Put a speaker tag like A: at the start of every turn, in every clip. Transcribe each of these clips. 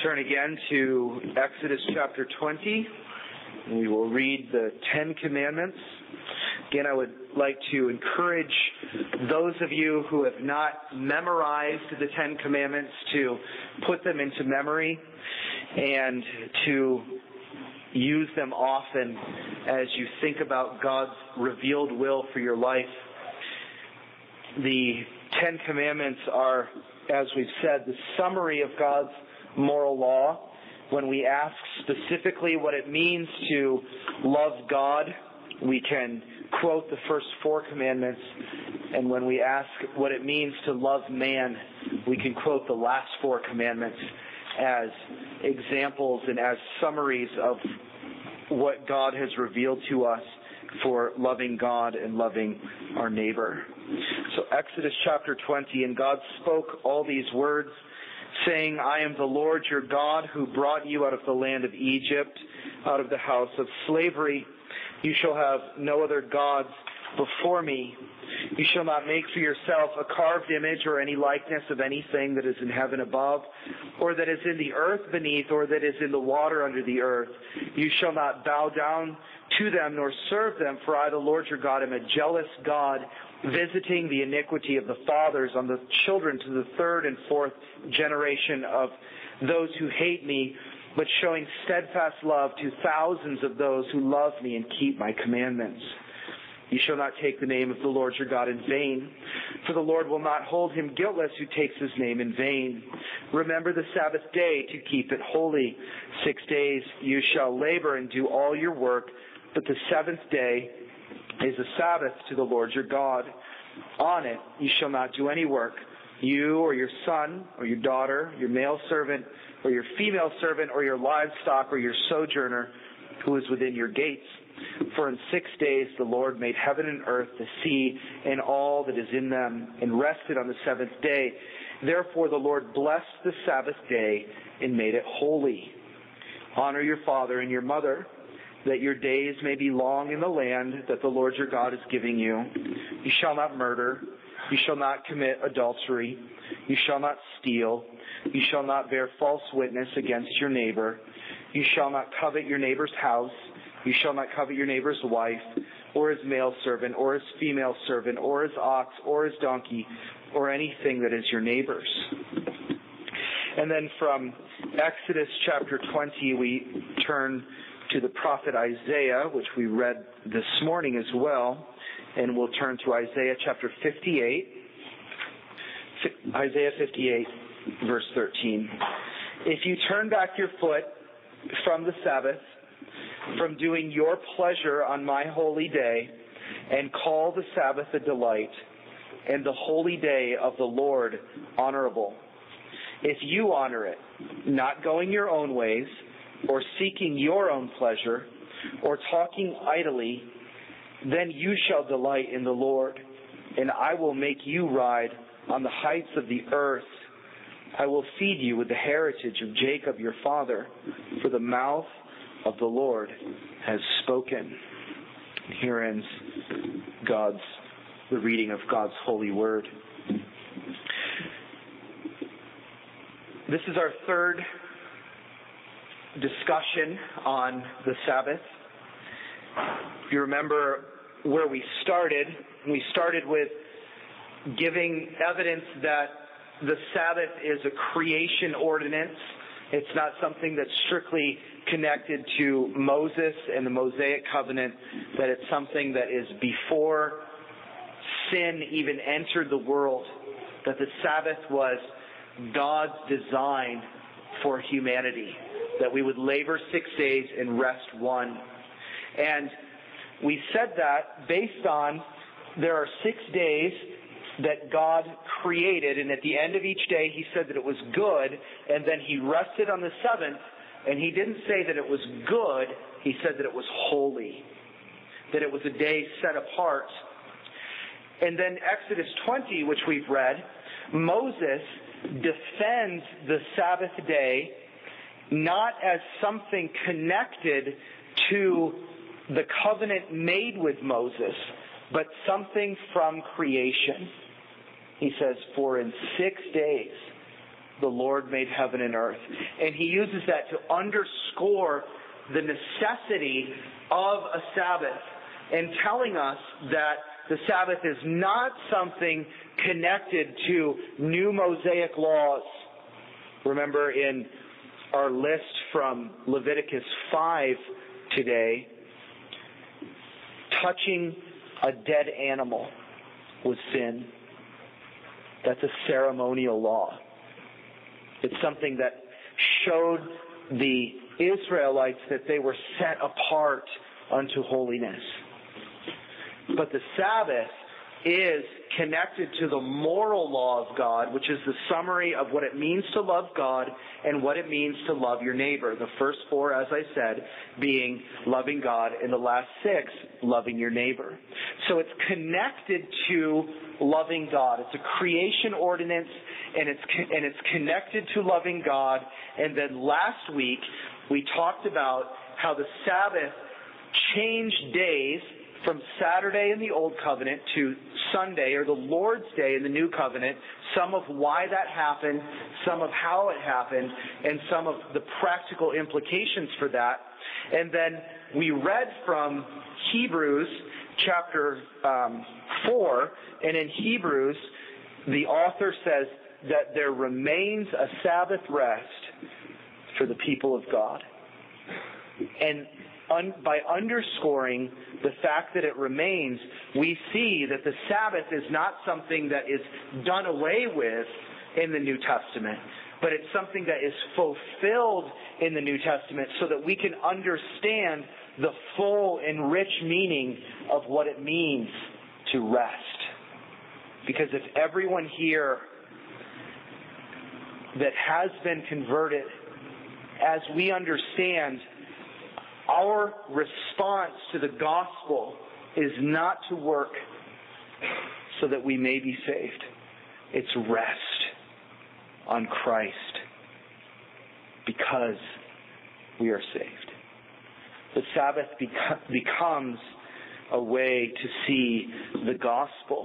A: Turn again to Exodus chapter 20. We will read the 10 Commandments. Again, I would like to encourage those of you who have not memorized the 10 Commandments to put them into memory and to use them often as you think about God's revealed will for your life. The 10 Commandments are, as we've said, the summary of God's moral law. When we ask specifically what it means to love God, we can quote the first 4 commandments. And when we ask what it means to love man, we can quote the last 4 commandments as examples and as summaries of what God has revealed to us for loving God and loving our neighbor. So Exodus chapter 20, and God spoke all these words, saying, I am the Lord your God who brought you out of the land of Egypt, out of the house of slavery. You shall have no other gods before me. You shall not make for yourself a carved image or any likeness of anything that is in heaven above, or that is in the earth beneath, or that is in the water under the earth. You shall not bow down to them nor serve them, for I, the Lord your God, am a jealous God, visiting the iniquity of the fathers on the children to the 3rd and 4th generation of those who hate me, but showing steadfast love to thousands of those who love me and keep my commandments. You shall not take the name of the Lord your God in vain, for the Lord will not hold him guiltless who takes his name in vain. Remember the Sabbath day to keep it holy. 6 days you shall labor and do all your work, but the 7th day is a Sabbath to the Lord your God. On it you shall not do any work, you or your son or your daughter, your male servant or your female servant or your livestock or your sojourner who is within your gates. For in 6 days the Lord made heaven and earth, the sea, and all that is in them, and rested on the 7th day. Therefore the Lord blessed the Sabbath day and made it holy. Honor your father and your mother, that your days may be long in the land that the Lord your God is giving you. You shall not murder. You shall not commit adultery. You shall not steal. You shall not bear false witness against your neighbor. You shall not covet your neighbor's house. You shall not covet your neighbor's wife, or his male servant, or his female servant, or his ox, or his donkey, or anything that is your neighbor's. And then from Exodus chapter 20, we turn to the prophet Isaiah, which we read this morning as well. And we'll turn to Isaiah chapter 58. Isaiah 58, verse 13. If you turn back your foot from the Sabbath, from doing your pleasure on my holy day, and call the Sabbath a delight, and the holy day of the Lord honorable, if you honor it, not going your own ways, or seeking your own pleasure, or talking idly, then you shall delight in the Lord, and I will make you ride on the heights of the earth. I will feed you with the heritage of Jacob your father, for the mouth of the Lord has spoken. Here ends the reading of God's holy word. This is our third discussion on the Sabbath. If you remember where we started with giving evidence that the Sabbath is a creation ordinance. It's not something that's strictly connected to Moses and the Mosaic covenant, that it's something that is before sin even entered the world, that the Sabbath was God's design for humanity, that we would labor 6 days and rest 1. And we said that based on there are 6 days that God created, and at the end of each day he said that it was good, and then he rested on the 7th, and he didn't say that it was good, he said that it was holy, that it was a day set apart. And then Exodus 20, which we've read, Moses defends the Sabbath day not as something connected to the covenant made with Moses, but something from creation. He says, for in 6 days the Lord made heaven and earth. And he uses that to underscore the necessity of a Sabbath and telling us that the Sabbath is not something connected to new Mosaic laws. Remember in our list from Leviticus 5 today, touching a dead animal was sin. That's a ceremonial law. It's something that showed the Israelites that they were set apart unto holiness. But the Sabbath is connected to the moral law of God, which is the summary of what it means to love God and what it means to love your neighbor. The first 4, as I said, being loving God, and the last 6, loving your neighbor. So it's connected to loving God. It's a creation ordinance, and it's connected to loving God. And then last week, we talked about how the Sabbath changed days from Saturday in the Old Covenant to Sunday, or the Lord's Day in the New Covenant, some of why that happened, some of how it happened, and some of the practical implications for that. And then we read from Hebrews chapter 4, and in Hebrews, the author says that there remains a Sabbath rest for the people of God. And by underscoring the fact that it remains, we see that the Sabbath is not something that is done away with in the New Testament, but it's something that is fulfilled in the New Testament so that we can understand the full and rich meaning of what it means to rest. Because if everyone here that has been converted, as we understand, our response to the gospel is not to work so that we may be saved. It's rest on Christ because we are saved. The Sabbath becomes a way to see the gospel.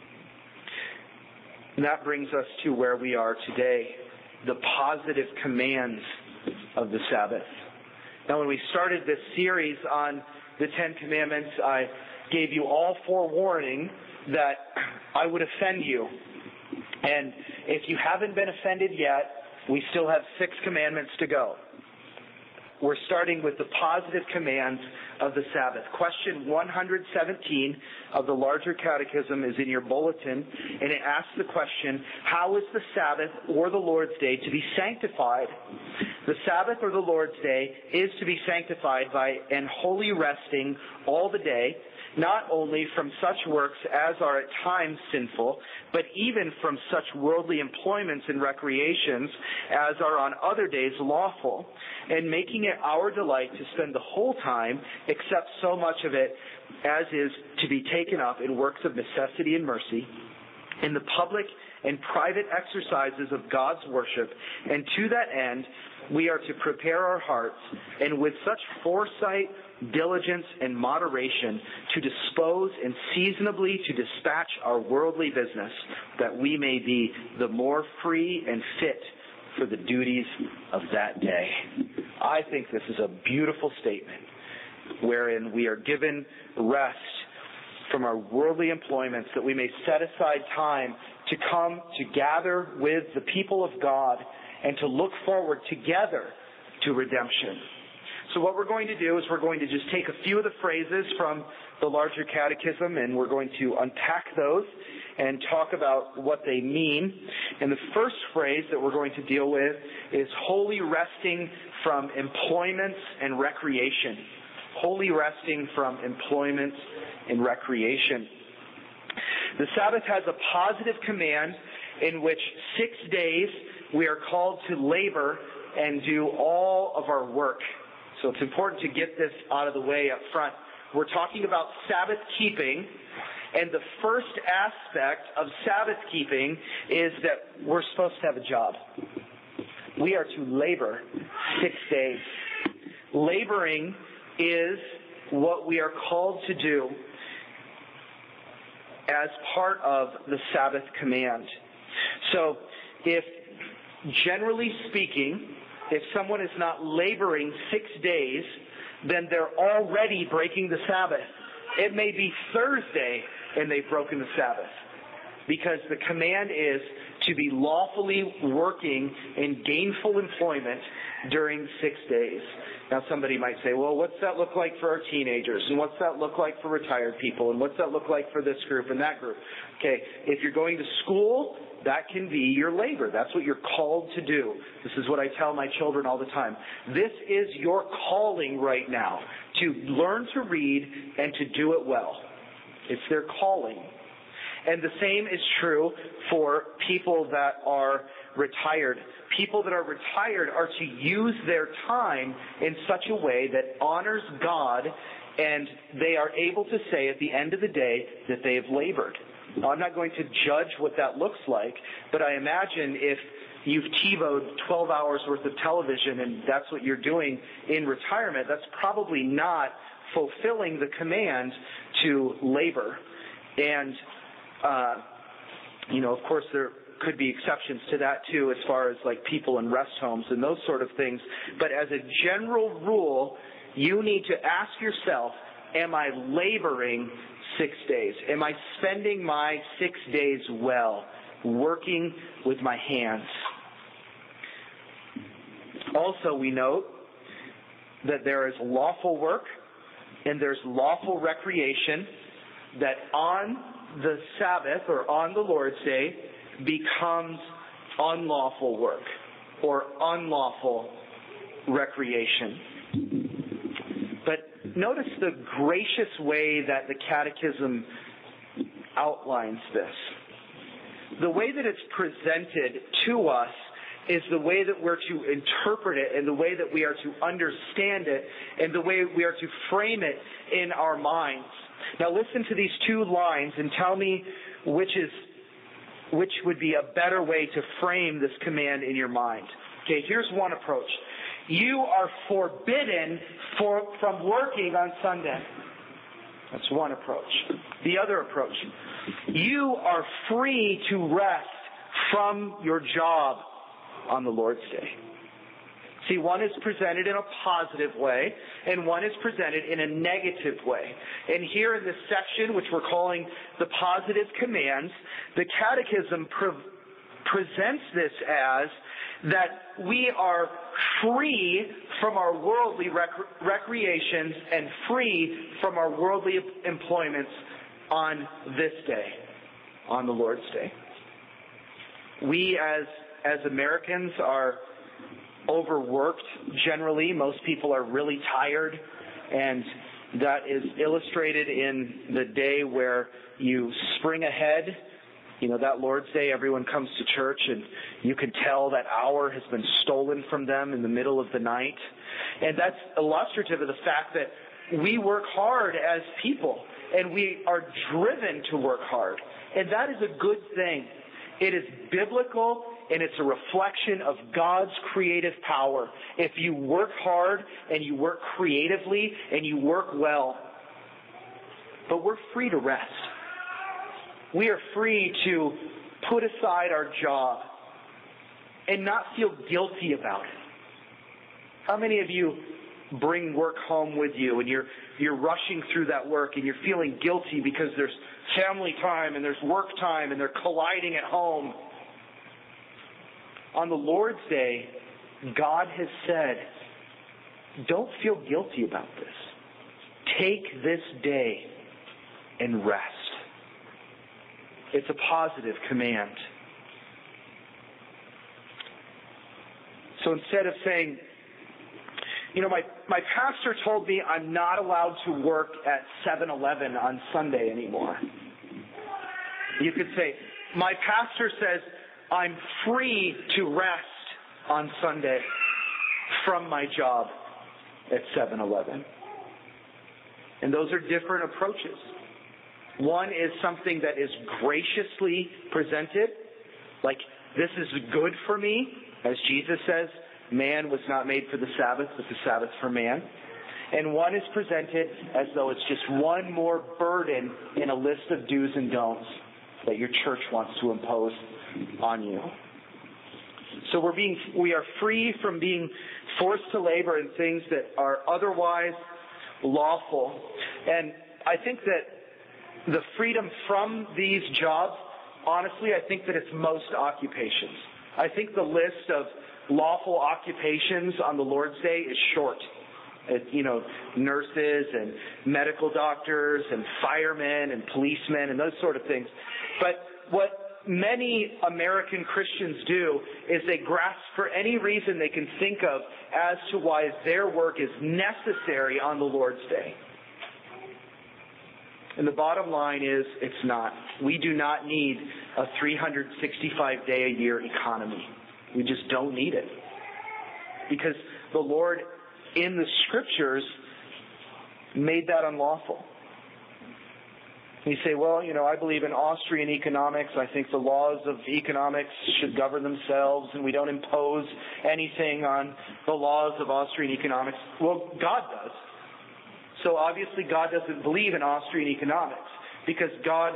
A: And that brings us to where we are today, the positive commands of the Sabbath. Now, when we started this series on the 10 Commandments, I gave you all forewarning that I would offend you. And if you haven't been offended yet, we still have 6 commandments to go. We're starting with the positive commands of the Sabbath. Question 117 of the larger catechism is in your bulletin, and it asks the question, how is the Sabbath or the Lord's Day to be sanctified? The Sabbath or the Lord's Day is to be sanctified by an holy resting all the day, not only from such works as are at times sinful, but even from such worldly employments and recreations as are on other days lawful, and making it our delight to spend the whole time, except so much of it as is to be taken up in works of necessity and mercy, in the public and private exercises of God's worship, and to that end we are to prepare our hearts, and with such foresight, diligence, and moderation to dispose and seasonably to dispatch our worldly business, that we may be the more free and fit for the duties of that day. I think this is a beautiful statement wherein we are given rest from our worldly employments, that we may set aside time to come to gather with the people of God and to look forward together to redemption. So what we're going to do is we're going to just take a few of the phrases from the larger catechism, and we're going to unpack those and talk about what they mean. And the first phrase that we're going to deal with is holy resting from employments and recreation. Holy resting from employments and recreation. The Sabbath has a positive command in which 6 days we are called to labor and do all of our work. So it's important to get this out of the way up front. We're talking about Sabbath keeping, and the first aspect of Sabbath keeping is that we're supposed to have a job. We are to labor 6 days. Laboring is what we are called to do as part of the Sabbath command. So if generally speaking, if someone is not laboring 6 days, then they're already breaking the Sabbath. It may be Thursday and they've broken the Sabbath, because the command is to be lawfully working in gainful employment during 6 days. Now somebody might say, well, what's that look like for our teenagers? And what's that look like for retired people? And what's that look like for this group and that group? Okay, if you're going to school, that can be your labor. That's what you're called to do. This is what I tell my children all the time. This is your calling right now, to learn to read and to do it well. It's their calling. And the same is true for people that are retired. People that are retired are to use their time in such a way that honors God, and they are able to say at the end of the day that they have labored. Now, I'm not going to judge what that looks like, but I imagine if you've TiVo'd 12 hours worth of television and that's what you're doing in retirement, that's probably not fulfilling the command to labor. And of course, there could be exceptions to that too, as far as like people in rest homes and those sort of things. But as a general rule, you need to ask yourself, am I laboring 6 days? Am I spending my 6 days well, working with my hands? Also, we note that there is lawful work and there's lawful recreation that on the Sabbath or on the Lord's Day becomes unlawful work or unlawful recreation. But notice the gracious way that the Catechism outlines this. The way that it's presented to us is the way that we're to interpret it and the way that we are to understand it and the way we are to frame it in our minds. Now listen to these two lines and tell me which would be a better way to frame this command in your mind. Okay, here's one approach. You are forbidden from working on Sunday. That's one approach. The other approach. You are free to rest from your job on the Lord's Day. See, one is presented in a positive way, and one is presented in a negative way. And here in this section, which we're calling the positive commands, the Catechism presents this as that we are free from our worldly recreations and free from our worldly employments on this day, on the Lord's Day. We as Americans are overworked generally. Most people are really tired, and that is illustrated in the day where you spring ahead. That Lord's Day, everyone comes to church, and you can tell that hour has been stolen from them in the middle of the night. And that's illustrative of the fact that we work hard as people, and we are driven to work hard. And that is a good thing. It is biblical, and it's a reflection of God's creative power. If you work hard and you work creatively and you work well, but we're free to rest. We are free to put aside our job and not feel guilty about it. How many of you bring work home with you and you're rushing through that work and you're feeling guilty because there's family time and there's work time and they're colliding at home? On the Lord's Day, God has said, don't feel guilty about this. Take this day and rest. It's a positive command. So instead of saying, my pastor told me I'm not allowed to work at 7-Eleven on Sunday anymore. You could say, my pastor says I'm free to rest on Sunday from my job at 7-Eleven. And those are different approaches. One is something that is graciously presented, like this is good for me, as Jesus says, man was not made for the Sabbath, but the Sabbath for man. And one is presented as though it's just one more burden in a list of do's and don'ts that your church wants to impose on you. So we are free from being forced to labor in things that are otherwise lawful. And I think that the freedom from these jobs, honestly, I think that it's most occupations. I think the list of lawful occupations on the Lord's Day is short. Nurses and medical doctors and firemen and policemen and those sort of things. But what many American Christians do is they grasp for any reason they can think of as to why their work is necessary on the Lord's Day. And the bottom line is, it's not. We do not need a 365-day-a-year economy. We just don't need it. Because the Lord, in the Scriptures, made that unlawful. And you say, well, I believe in Austrian economics. I think the laws of economics should govern themselves, and we don't impose anything on the laws of Austrian economics. Well, God does. So obviously God doesn't believe in Austrian economics, because God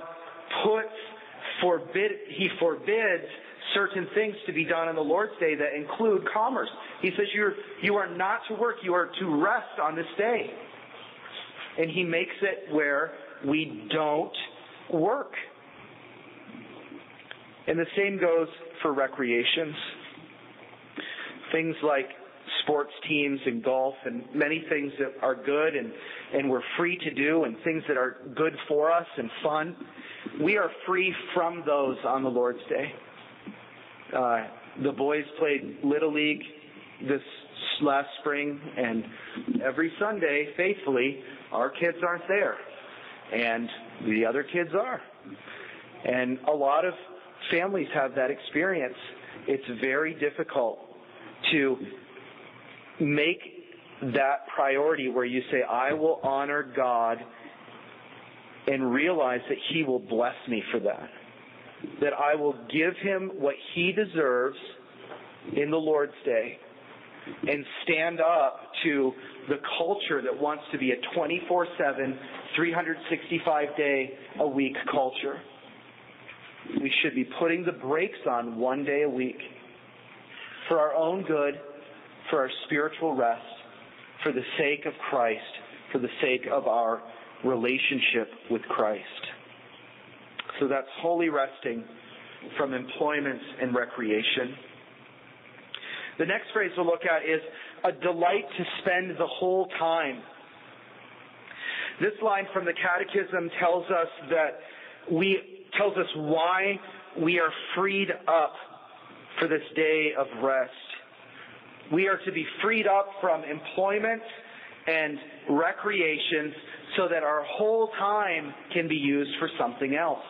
A: He forbids certain things to be done on the Lord's Day that include commerce. He says you are not to work, you are to rest on this day. And He makes it where we don't work. And the same goes for recreations. Things like sports teams and golf and many things that are good and we're free to do, and things that are good for us and fun. We are free from those on the Lord's Day. The boys played Little League this last spring, and every Sunday, faithfully, our kids aren't there. And the other kids are. And a lot of families have that experience. It's very difficult to make that priority where you say, I will honor God, and realize that He will bless me for that. That I will give Him what He deserves in the Lord's Day, and stand up to the culture that wants to be a 24/7, 365-day-a-week culture. We should be putting the brakes on one day a week for our own good, for our spiritual rest, for the sake of Christ, for the sake of our relationship with Christ. So that's holy resting from employment and recreation. The next phrase we'll look at is a delight to spend the whole time. This line from the Catechism tells us why we are freed up for this day of rest. We are to be freed up from employment and recreation so that our whole time can be used for something else.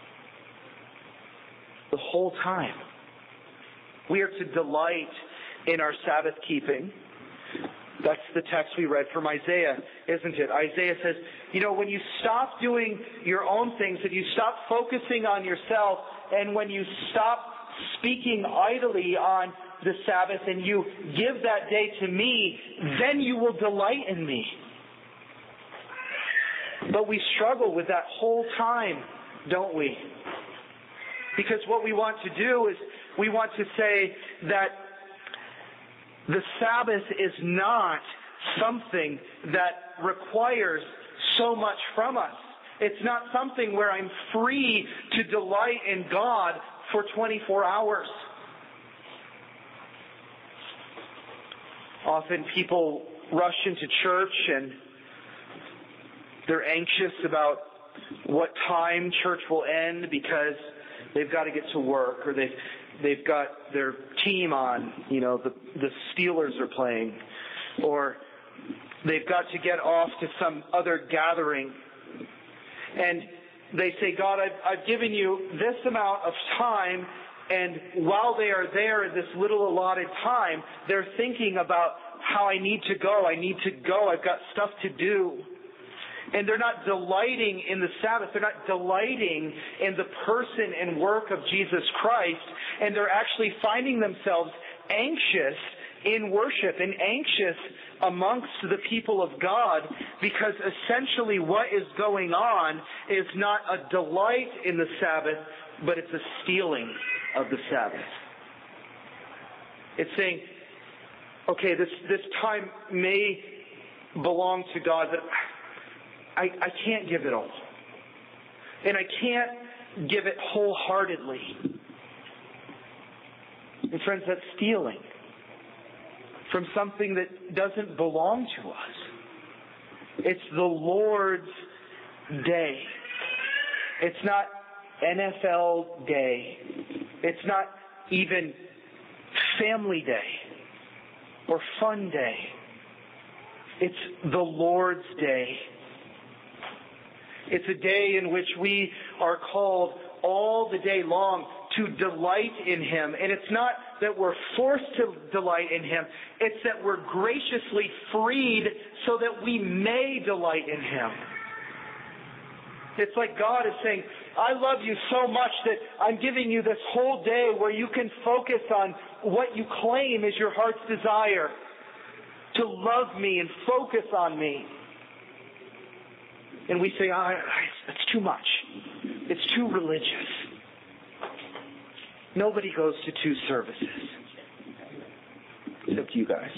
A: The whole time. We are to delight in our Sabbath keeping. That's the text we read from Isaiah, isn't it? Isaiah says, when you stop doing your own things, and you stop focusing on yourself, and when you stop speaking idly on the Sabbath, and you give that day to me, then you will delight in me. But we struggle with that whole time, don't we? Because what we want to do is we want to say that the Sabbath is not something that requires so much from us. It's not something where I'm free to delight in God for 24 hours. Often people rush into church and they're anxious about what time church will end because they've got to get to work, or they've got their team on, the Steelers are playing, or they've got to get off to some other gathering. And they say, God, I've given you this amount of time, and while they are there in this little allotted time, they're thinking about how I need to go, I've got stuff to do. And they're not delighting in the Sabbath. They're not delighting in the person and work of Jesus Christ. And they're actually finding themselves anxious in worship and anxious amongst the people of God, because essentially what is going on is not a delight in the Sabbath, but it's a stealing of the Sabbath. It's saying, okay, this time may belong to God, but I can't give it all. And I can't give it wholeheartedly. And friends, that's stealing from something that doesn't belong to us. It's the Lord's day. It's not NFL day. It's not even family day or fun day. It's the Lord's day. It's a day in which we are called all the day long to delight in Him. And it's not that we're forced to delight in Him. It's that we're graciously freed so that we may delight in Him. It's like God is saying, I love you so much that I'm giving you this whole day where you can focus on what you claim is your heart's desire. To love me and focus on me. And we say, it's too much. It's too religious. Nobody goes to 2 services. Except you guys.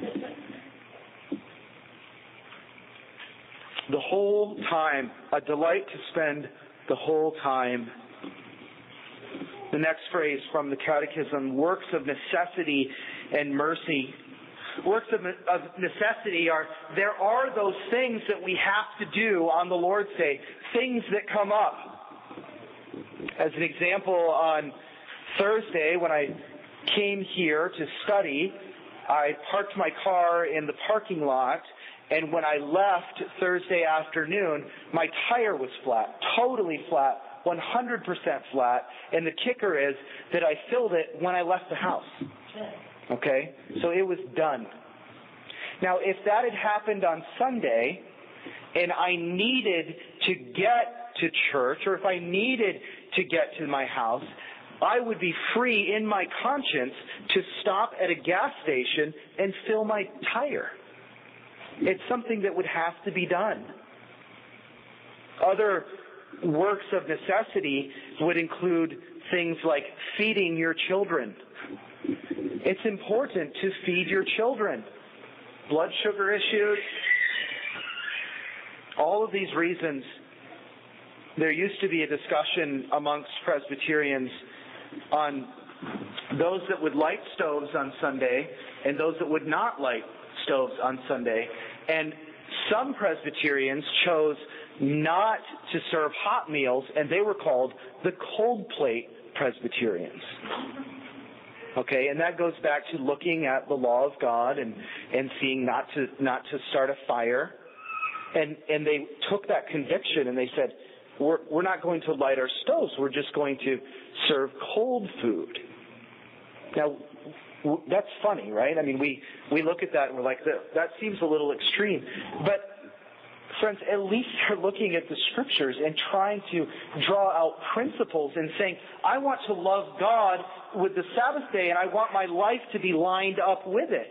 A: The whole time, a delight to spend the whole time. The next phrase from the Catechism, works of necessity and mercy. Works of necessity there are those things that we have to do on the Lord's Day, things that come up. As an example, on Thursday when I came here to study, I parked my car in the parking lot, and when I left Thursday afternoon, my tire was flat, totally flat, 100% flat, and the kicker is that I filled it when I left the house. Okay? So it was done. Now, if that had happened on Sunday, and I needed to get to church, or if I needed to get to my house, I would be free in my conscience to stop at a gas station and fill my tire. It's something that would have to be done. Other works of necessity would include things like feeding your children. It's important to feed your children. Blood sugar issues. All of these reasons. There used to be a discussion amongst Presbyterians on those that would light stoves on Sunday and those that would not light stoves on Sunday. And some Presbyterians chose not to serve hot meals, and they were called the cold plate Presbyterians. Okay, and that goes back to looking at the law of God and seeing not to start a fire. And they took that conviction and they said, we're not going to light our stoves. We're just going to serve cold food. Now, that's funny, right? I mean, we look at that and we're like, that seems a little extreme. But friends, at least they're looking at the Scriptures and trying to draw out principles and saying, I want to love God with the Sabbath day and I want my life to be lined up with it.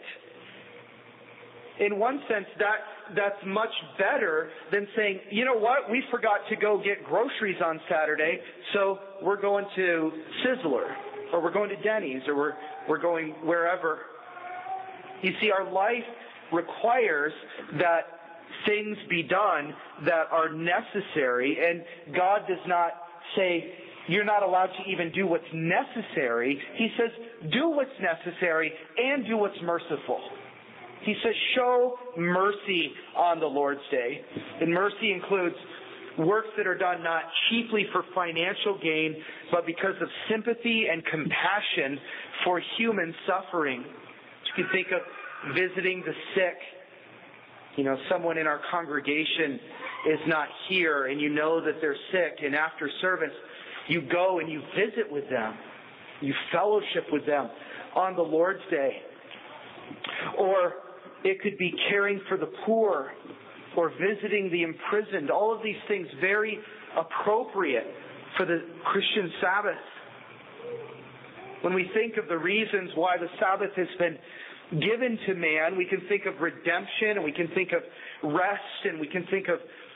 A: In one sense, that's much better than saying, you know what, we forgot to go get groceries on Saturday, so we're going to Sizzler, or we're going to Denny's, or we're going wherever. You see, our life requires that things be done that are necessary, and God does not say, you're not allowed to even do what's necessary. He says, do what's necessary and do what's merciful. He says, show mercy on the Lord's Day. And mercy includes works that are done not chiefly for financial gain, but because of sympathy and compassion for human suffering. You can think of visiting the sick. You know, someone in our congregation is not here and you know that they're sick, and after service you go and you visit with them. You fellowship with them on the Lord's Day. Or it could be caring for the poor or visiting the imprisoned. All of these things very appropriate for the Christian Sabbath. When we think of the reasons why the Sabbath has been given to man, we can think of redemption, and we can think of rest, and we can think of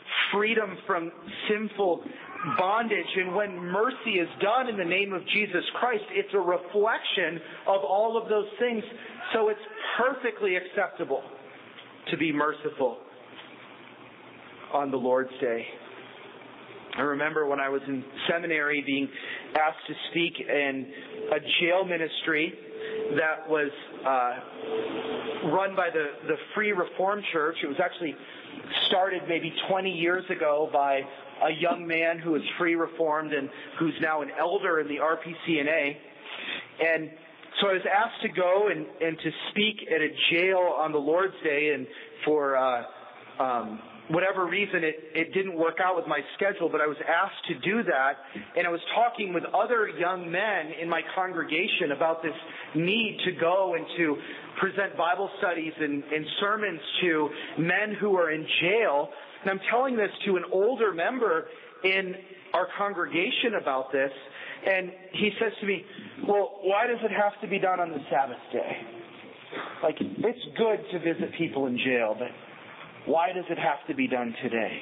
A: freedom from sinful bondage. And when mercy is done in the name of Jesus Christ, it's a reflection of all of those things. So it's perfectly acceptable to be merciful on the Lord's Day. I remember when I was in seminary being asked to speak in a jail ministry that was run by the Free Reformed Church. It was actually started maybe 20 years ago by a young man who was Free Reformed and who's now an elder in the RPCNA. And so I was asked to go and to speak at a jail on the Lord's Day, and for whatever reason, it didn't work out with my schedule, but I was asked to do that, and I was talking with other young men in my congregation about this need to go and to present Bible studies and sermons to men who are in jail. And I'm telling this to an older member in our congregation about this, and he says to me, well, why does it have to be done on the Sabbath day? Like, it's good to visit people in jail, but why does it have to be done today?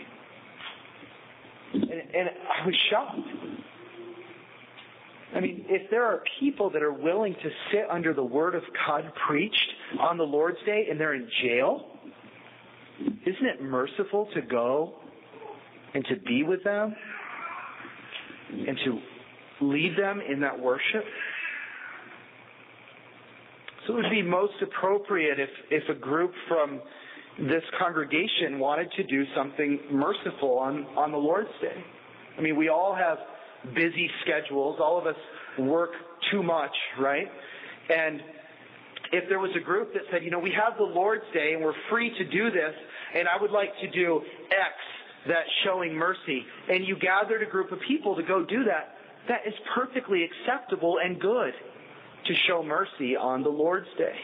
A: And I was shocked. I mean, if there are people that are willing to sit under the Word of God preached on the Lord's Day and they're in jail, isn't it merciful to go and to be with them and to lead them in that worship? So it would be most appropriate if a group from this congregation wanted to do something merciful on the Lord's Day. I mean, we all have busy schedules. All of us work too much, right? And if there was a group that said, we have the Lord's Day and we're free to do this, and I would like to do X, that's showing mercy, and you gathered a group of people to go do that, that is perfectly acceptable and good to show mercy on the Lord's Day.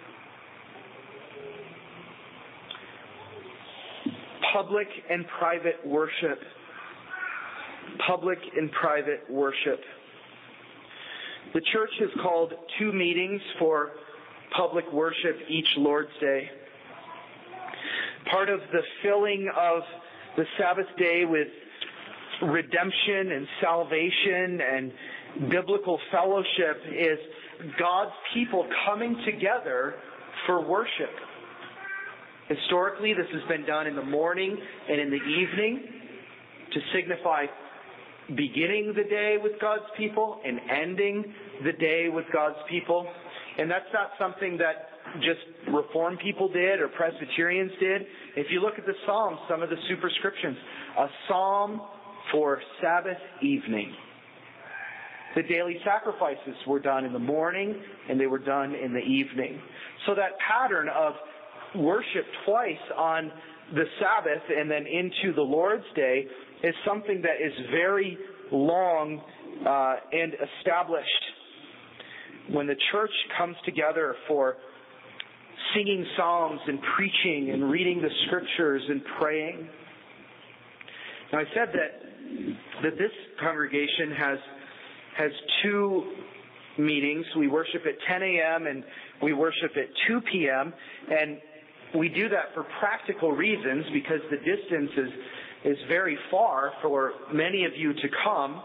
A: Public and private worship. Public and private worship. The church has called 2 meetings for public worship each Lord's Day. Part of the filling of the Sabbath day with redemption and salvation and biblical fellowship is God's people coming together for worship. Historically, this has been done in the morning and in the evening to signify beginning the day with God's people and ending the day with God's people. And that's not something that just Reformed people did or Presbyterians did. If you look at the Psalms, some of the superscriptions, a psalm for Sabbath evening. The daily sacrifices were done in the morning and they were done in the evening. So that pattern of worship twice on the Sabbath and then into the Lord's Day is something that is very long and established. When the church comes together for singing psalms and preaching and reading the scriptures and praying. Now I said that this congregation has 2 meetings. We worship at 10 a.m. and we worship at 2 p.m. and we do that for practical reasons because the distance is very far for many of you to come.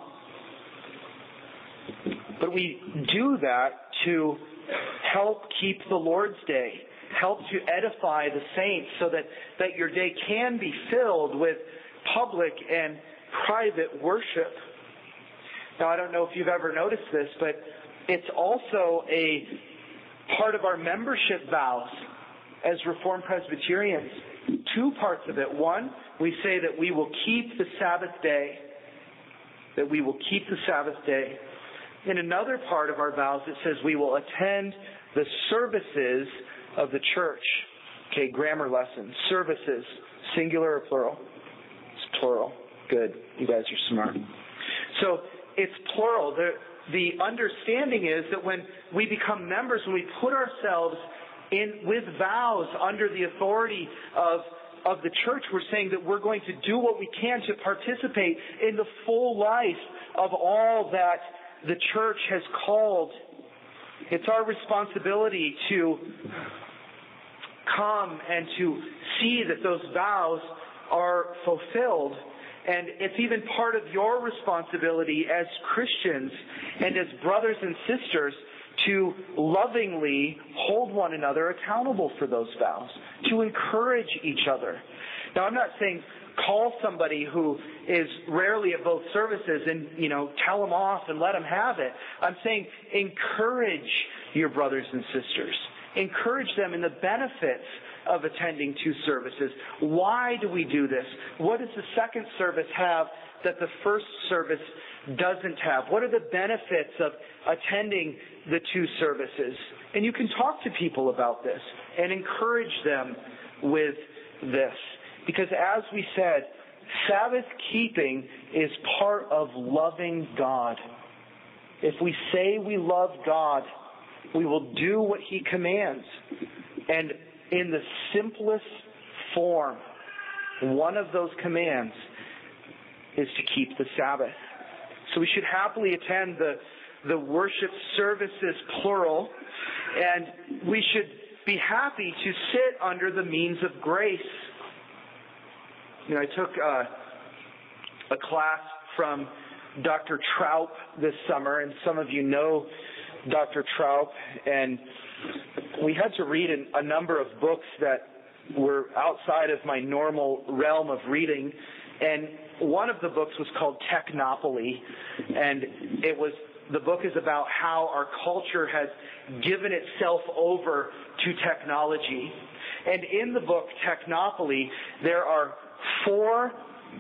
A: But we do that to help keep the Lord's Day, help to edify the saints so that your day can be filled with public and private worship. Now, I don't know if you've ever noticed this, but it's also a part of our membership vows as Reformed Presbyterians. 2 parts of it. One, we say that we will keep the Sabbath day. That we will keep the Sabbath day. In another part of our vows, it says we will attend the services of the church. Okay, grammar lesson. Services. Singular or plural? It's plural. Good. You guys are smart. So, it's plural. The understanding is that when we become members, when we put ourselves in with vows under the authority of the church, we're saying that we're going to do what we can to participate in the full life of all that the church has called. It's our responsibility to come and to see that those vows are fulfilled. And it's even part of your responsibility as Christians and as brothers and sisters to lovingly hold one another accountable for those vows, to encourage each other. Now, I'm not saying call somebody who is rarely at both services and, tell them off and let them have it. I'm saying encourage your brothers and sisters. Encourage them in the benefits of attending two services. Why do we do this? What does the second service have that the first service doesn't have? What are the benefits of attending the two services? And you can talk to people about this and encourage them with this. Because as we said, Sabbath keeping is part of loving God. If we say we love God, we will do what He commands. And in the simplest form, one of those commands is to keep the Sabbath. So we should happily attend the worship services, plural, and we should be happy to sit under the means of grace. I took a class from Dr. Traup this summer, and some of you know Dr. Traup, and we had to read a number of books that were outside of my normal realm of reading, and one of the books was called Technopoly, and the book is about how our culture has given itself over to technology. And in the book Technopoly, there are four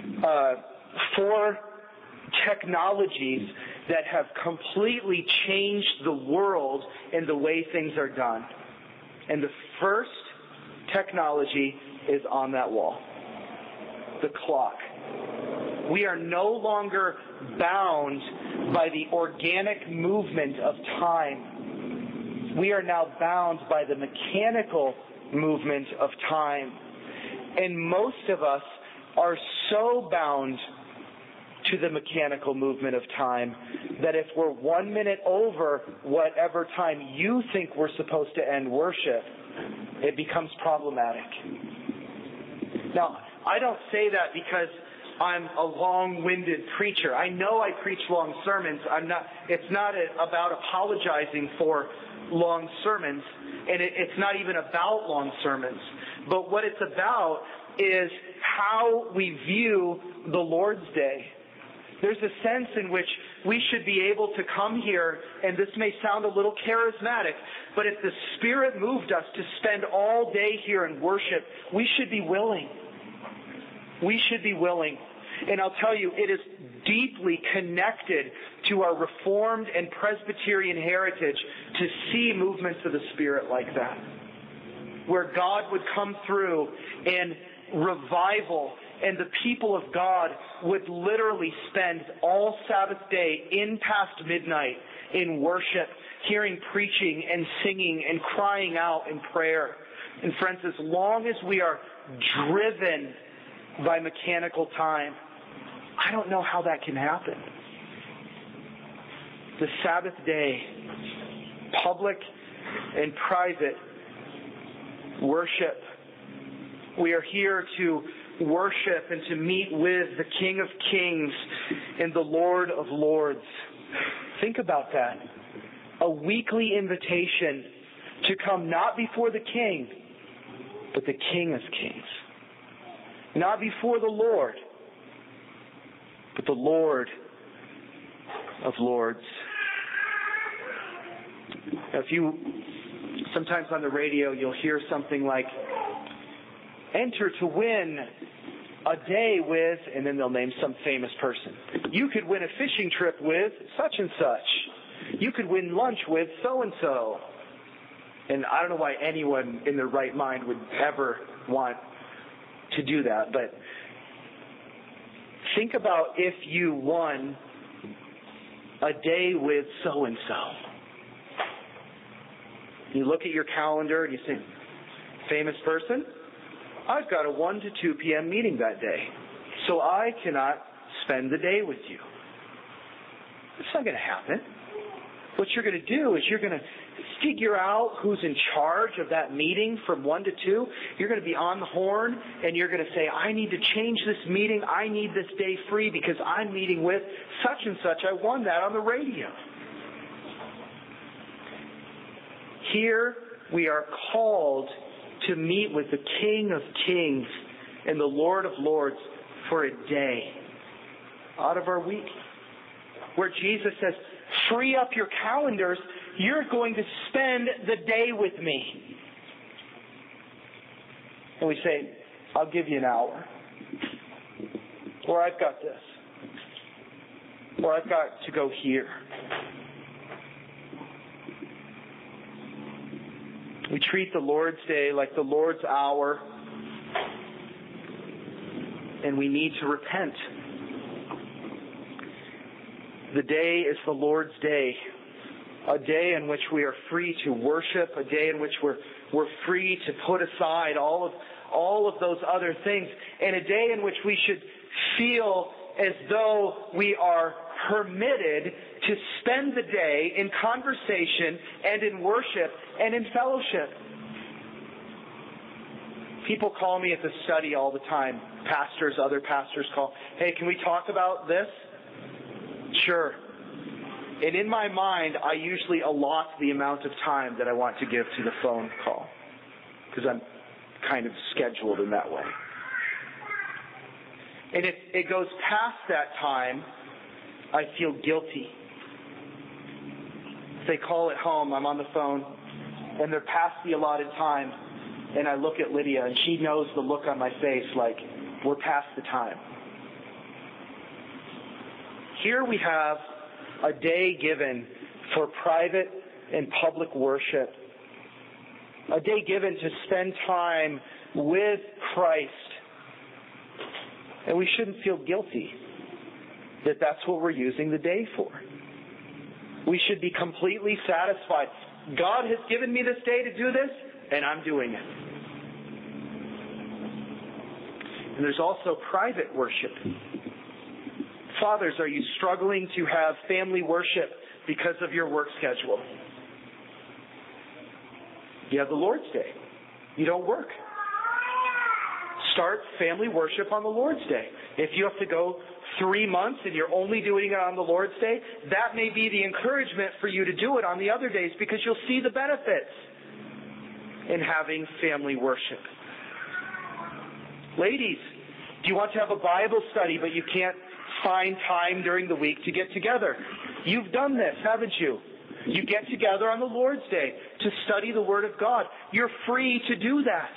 A: technologies that have completely changed the world and the way things are done. And the first technology is on that wall. The clock. We are no longer bound by the organic movement of time. We are now bound by the mechanical movement of time. And most of us are so bound to the mechanical movement of time that if we're 1 minute over whatever time you think we're supposed to end worship, it becomes problematic. Now, I don't say that because I'm a long-winded preacher. I know I preach long sermons. It's not about apologizing for long sermons, and it's not even about long sermons. But what it's about is how we view the Lord's Day. There's a sense in which we should be able to come here, and this may sound a little charismatic, but if the Spirit moved us to spend all day here in worship, we should be willing. We should be willing. And I'll tell you, it is deeply connected to our Reformed and Presbyterian heritage to see movements of the Spirit like that, where God would come through in revival, and the people of God would literally spend all Sabbath day in past midnight in worship, hearing preaching and singing and crying out in prayer. And friends, as long as we are driven by mechanical time, I don't know how that can happen. The Sabbath day, public and private worship. We are here to worship and to meet with the King of Kings and the Lord of Lords. Think about that. A weekly invitation to come not before the King, but the King of Kings. Not before the Lord, but the Lord of Lords. Now, sometimes on the radio you'll hear something like, enter to win a day with, and then they'll name some famous person. You could win a fishing trip with such and such. You could win lunch with so-and-so. And I don't know why anyone in their right mind would ever want to do that, but think about if you won a day with so-and-so. You look at your calendar and you think, famous person? I've got a 1 to 2 p.m. meeting that day, so I cannot spend the day with you. It's not going to happen. What you're going to do is you're going to figure out who's in charge of that meeting from 1 to 2. You're going to be on the horn, and you're going to say, I need to change this meeting. I need this day free because I'm meeting with such and such. I won that on the radio. Here we are called to meet with the King of Kings and the Lord of Lords for a day out of our week, where Jesus says, free up your calendars. You're going to spend the day with me. And we say, I'll give you an hour. Or I've got this. Or I've got to go here. We treat the Lord's Day like the Lord's hour, and we need to repent. The day is the Lord's day, a day in which we are free to worship, a day in which we're free to put aside all of those other things, and a day in which we should feel as though we are permitted to spend the day in conversation and in worship and in fellowship. People call me at the study all the time. Pastors, other pastors call, hey, can we talk about this? Sure. And in my mind, I usually allot the amount of time that I want to give to the phone call, because I'm kind of scheduled in that way. And if it goes past that time, I feel guilty. If they call at home, I'm on the phone, and they're past the allotted time, and I look at Lydia, and she knows the look on my face like, we're past the time. Here we have a day given for private and public worship. A day given to spend time with Christ. And we shouldn't feel guilty that that's what we're using the day for. We should be completely satisfied. God has given me this day to do this, and I'm doing it. And there's also private worship. Fathers, are you struggling to have family worship because of your work schedule? You have the Lord's Day. You don't work. Start family worship on the Lord's Day. If you have to go 3 months and you're only doing it on the Lord's Day, that may be the encouragement for you to do it on the other days, because you'll see the benefits in having family worship. Ladies, do you want to have a Bible study but you can't find time during the week to get together? You've done this, haven't you? You get together on the Lord's Day to study the Word of God. You're free to do that.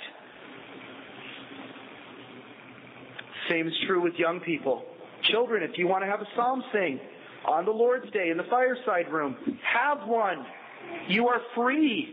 A: Same is true with young people. Children, if you want to have a psalm sing on the Lord's Day in the fireside room, have one. You are free.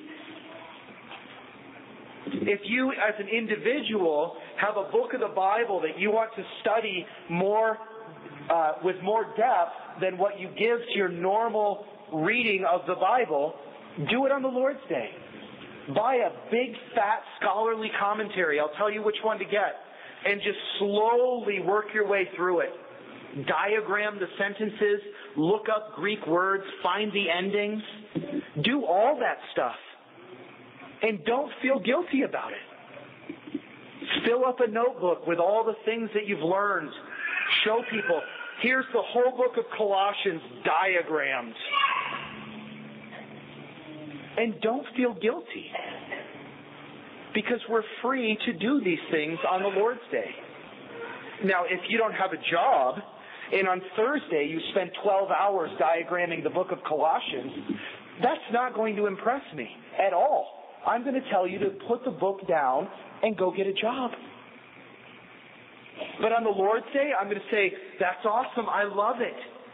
A: If you, as an individual, have a book of the Bible that you want to study more with more depth than what you give to your normal reading of the Bible, do it on the Lord's Day. Buy a big, fat, scholarly commentary. I'll tell you which one to get. And just slowly work your way through it. Diagram the sentences, look up Greek words, find the endings. Do all that stuff. And don't feel guilty about it. Fill up a notebook with all the things that you've learned. Show people, here's the whole book of Colossians diagrammed. And don't feel guilty. Because we're free to do these things on the Lord's Day. Now, if you don't have a job, and on Thursday you spend 12 hours diagramming the book of Colossians, that's not going to impress me at all. I'm going to tell you to put the book down and go get a job. But on the Lord's Day, I'm going to say, that's awesome, I love it.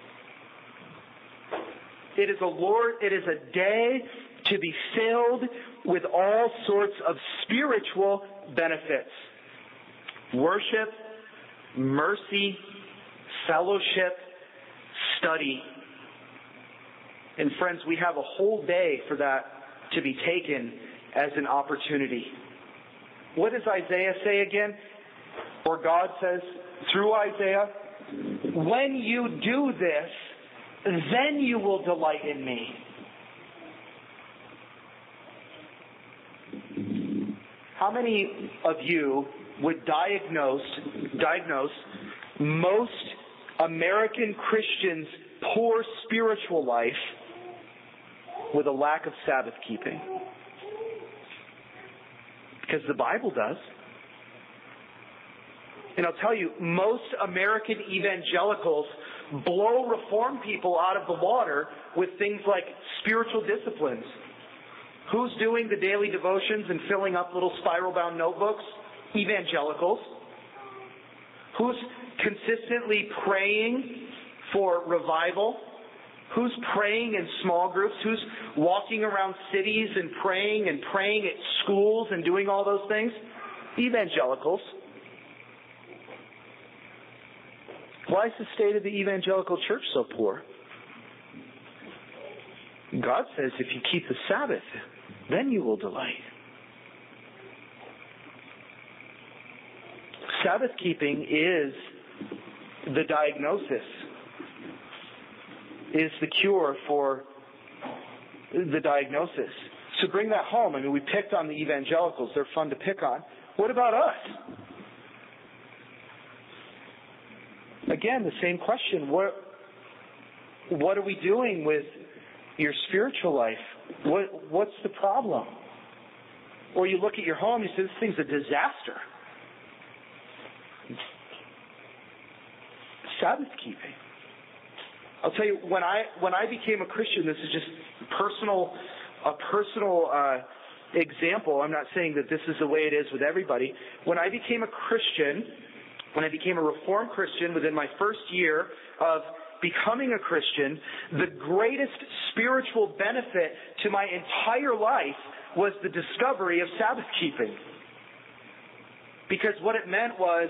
A: It is a day to be filled with all sorts of spiritual benefits. Worship, mercy, fellowship, study. And friends, we have a whole day for that to be taken as an opportunity. What does Isaiah say again? Or God says through Isaiah, when you do this, then you will delight in me. how many of you would diagnose most American Christians' poor spiritual life with a lack of Sabbath keeping? Because the Bible does. And I'll tell you, most American evangelicals blow Reformed people out of the water with things like spiritual disciplines. Who's doing the daily devotions and filling up little spiral-bound notebooks? Evangelicals. Who's consistently praying for revival? Who's praying in small groups? Who's walking around cities and praying at schools and doing all those things? Evangelicals. Why is the state of the evangelical church so poor? God says if you keep the Sabbath, then you will delight. Sabbath keeping is the diagnosis, is the cure for the diagnosis. So bring that home. I mean, we picked on the evangelicals. They're fun to pick on. What about us? Again, the same question. What are we doing with your spiritual life? What's the problem? Or you look at your home, you say, this thing's a disaster. Sabbath keeping. I'll tell you, when I became a Christian, this is just a personal example. I'm not saying that this is the way it is with everybody. When I became a Christian, when I became a Reformed Christian within my first year of becoming a Christian, the greatest spiritual benefit to my entire life was the discovery of Sabbath keeping. Because what it meant was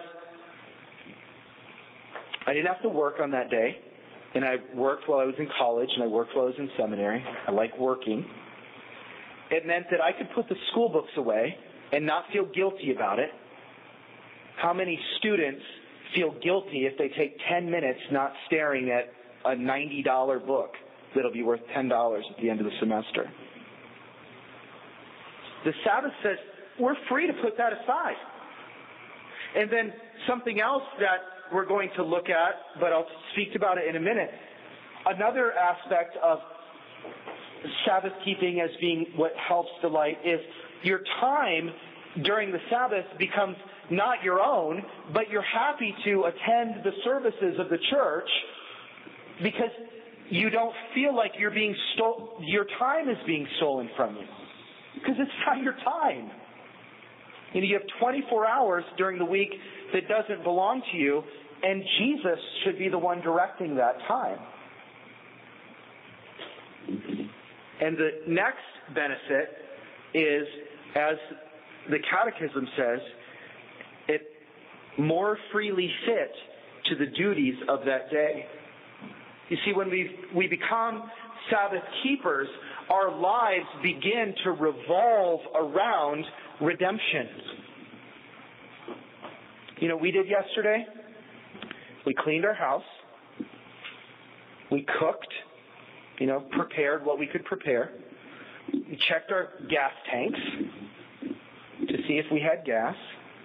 A: I didn't have to work on that day, and I worked while I was in college, and I worked while I was in seminary. I like working. It meant that I could put the school books away and not feel guilty about it. How many students feel guilty if they take 10 minutes not staring at a $90 book that'll be worth $10 at the end of the semester? The Sabbath says we're free to put that aside. And then something else that we're going to look at, but I'll speak about it in a minute. Another aspect of Sabbath keeping as being what helps delight is your time during the Sabbath becomes not your own, but you're happy to attend the services of the church because you don't feel like your time is being stolen from you. Because it's not your time. You have 24 hours during the week that doesn't belong to you, and Jesus should be the one directing that time. And the next benefit is, as the Catechism says, it more freely fit to the duties of that day. You see, when we become Sabbath keepers, our lives begin to revolve around redemption. You know what we did yesterday? We cleaned our house. We cooked, prepared what we could prepare. We checked our gas tanks to see if we had gas.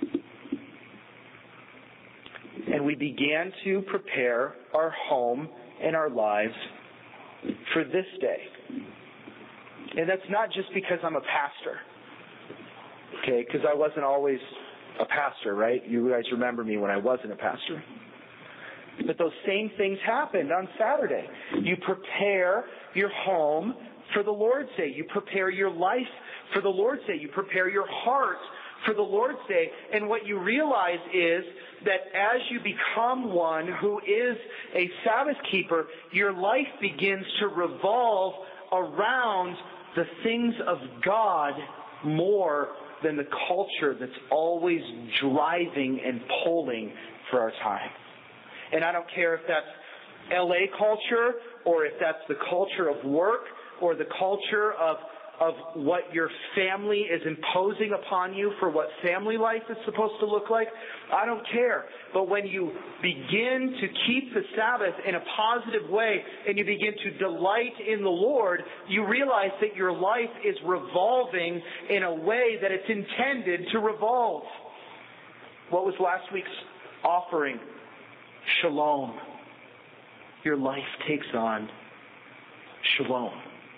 A: And we began to prepare our home and our lives for this day. And that's not just because I'm a pastor. Okay, because I wasn't always a pastor, right? You guys remember me when I wasn't a pastor. But those same things happened on Saturday. You prepare your home for the Lord's Day. You prepare your life for the Lord's Day. You prepare your heart for the Lord's Day. And what you realize is that as you become one who is a Sabbath keeper, your life begins to revolve around the things of God more than the culture that's always driving and pulling for our time. And I don't care if that's LA culture, or if that's the culture of work, or the culture of of what your family is imposing upon you for what family life is supposed to look like. I don't care. But when you begin to keep the Sabbath in a positive way and you begin to delight in the Lord, you realize that your life is revolving in a way that it's intended to revolve. What was last week's offering? Shalom. Your life takes on shalom.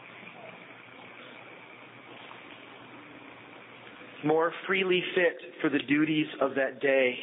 A: More freely fit for the duties of that day.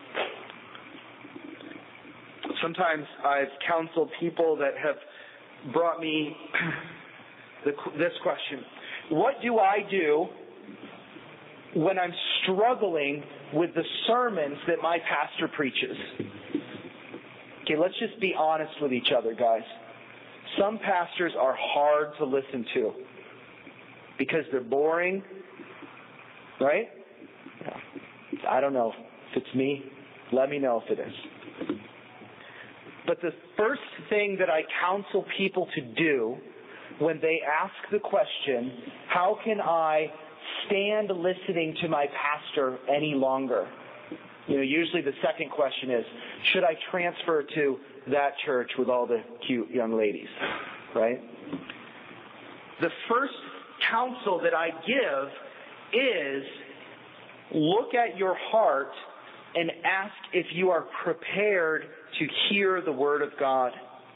A: Sometimes I've counseled people that have brought me this question. What do I do when I'm struggling with the sermons that my pastor preaches? Okay, let's just be honest with each other, guys. Some pastors are hard to listen to because they're boring, right? I don't know if it's me. Let me know if it is. But the first thing that I counsel people to do when they ask the question, how can I stand listening to my pastor any longer? Usually the second question is, should I transfer to that church with all the cute young ladies, right? The first counsel that I give is look at your heart and ask if you are prepared to hear the Word of God.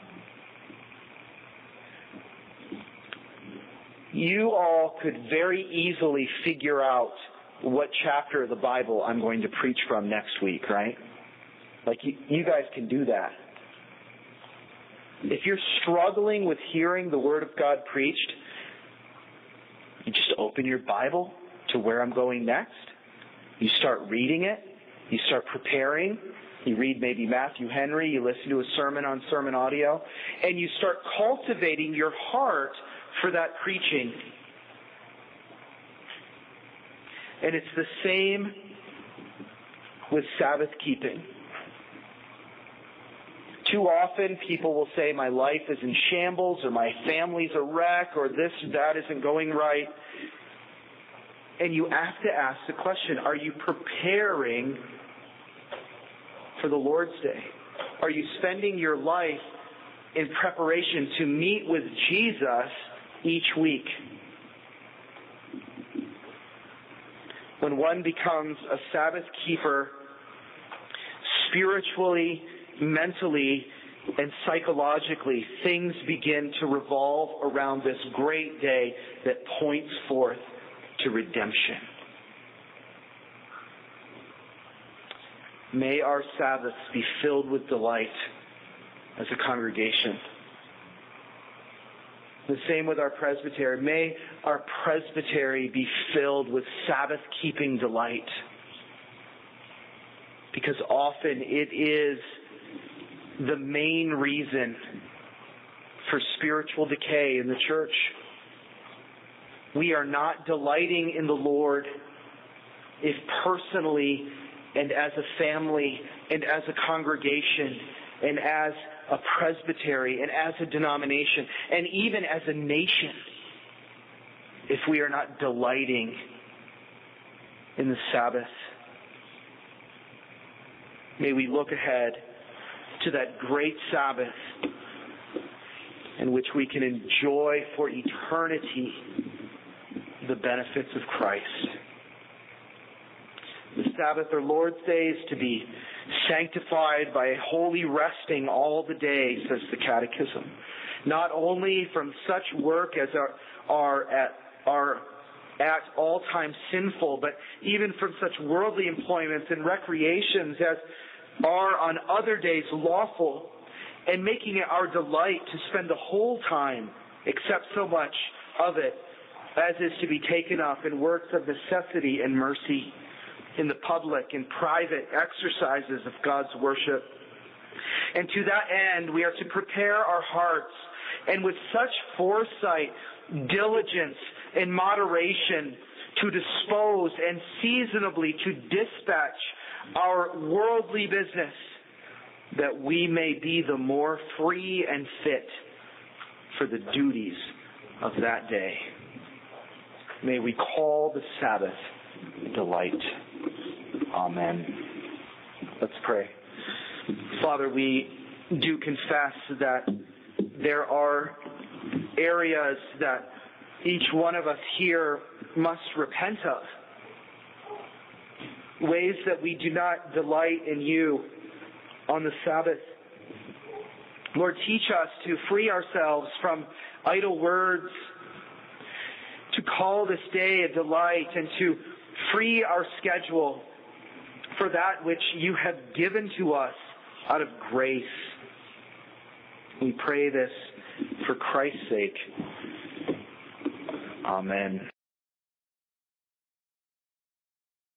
A: You all could very easily figure out what chapter of the Bible I'm going to preach from next week, right? Like you guys can do that. If you're struggling with hearing the Word of God preached, you just open your Bible to where I'm going next. You start reading it. You start preparing. You read maybe Matthew Henry. You listen to a sermon on sermon audio. And you start cultivating your heart for that preaching. And it's the same with Sabbath keeping. Too often people will say my life is in shambles or my family's a wreck or this or that isn't going right. And you have to ask the question, are you preparing for the Lord's Day? Are you spending your life in preparation to meet with Jesus each week? When one becomes a Sabbath keeper, spiritually, mentally, and psychologically, things begin to revolve around this great day that points forth to redemption. May our Sabbaths be filled with delight as a congregation. The same with our presbytery. May our presbytery be filled with Sabbath-keeping delight. Because often it is the main reason for spiritual decay in the church. We are not delighting in the Lord if personally and as a family and as a congregation and as a presbytery and as a denomination and even as a nation, if we are not delighting in the Sabbath. May we look ahead to that great Sabbath in which we can enjoy for eternity the benefits of Christ. The Sabbath or Lord's Day is to be sanctified by a holy resting all the day, says the Catechism. Not only from such work as are at all times sinful, but even from such worldly employments and recreations as are on other days lawful, and making it our delight to spend the whole time, except so much of it as is to be taken up in works of necessity and mercy, in the public and private exercises of God's worship. And to that end, we are to prepare our hearts, and with such foresight, diligence, and moderation, to dispose and seasonably to dispatch our worldly business, that we may be the more free and fit for the duties of that day. May we call the Sabbath delight. Amen. Let's pray. Father, we do confess that there are areas that each one of us here must repent of. Ways that we do not delight in you on the Sabbath. Lord, teach us to free ourselves from idle words, to call this day a delight, and to free our schedule for that which you have given to us out of grace. We pray this for Christ's sake. Amen.